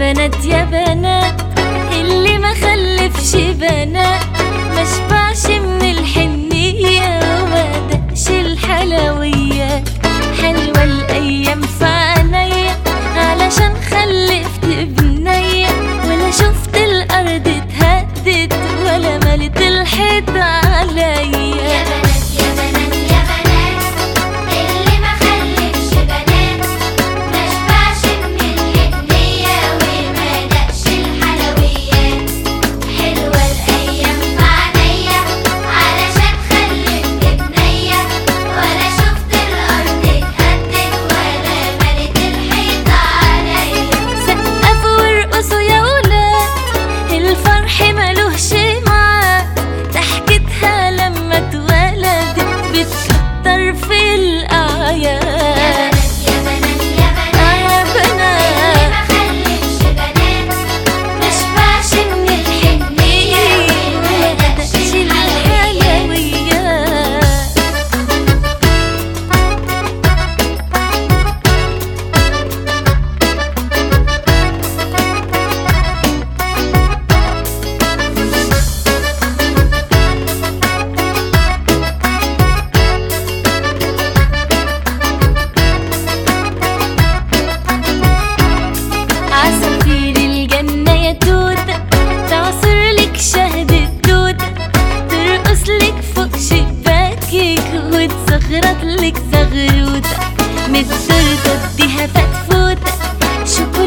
بنات يا بنات، اللي ما خلفش بنات ما شبعش من الحنية وما دقش الحلويات. حلوة الأيام في عينيا علشان خلفت بنية، ولا شفت الأرض اتهدت ولا ملت الحيط عليا. يا بنات يا بنات يا بنات، اللي ما خلفش بنات ما شبعش من الحنية وما دقش الحلويات. حلوة الأيام في عينيا علشان خلفت بنية، ولا شفت الأرض اتهدت ولا ملت الحيط عليا. سقفوا وارقصوا يا ولاد، الفرح ملوش ميعاد، ضحكتها لما اتولدت بتكتر في الأعياد. يا بنات يا بنات يا بنات، اللي ما خلفش بنات ما شبعش من الحنية وما دقش الحلويات. عصافير الجنة يا توتة تعصر لك شهد التوتة، ترقص لك فوق شباكك وتزغرط لك زغروتة، من التورتة اديها فتفوتة،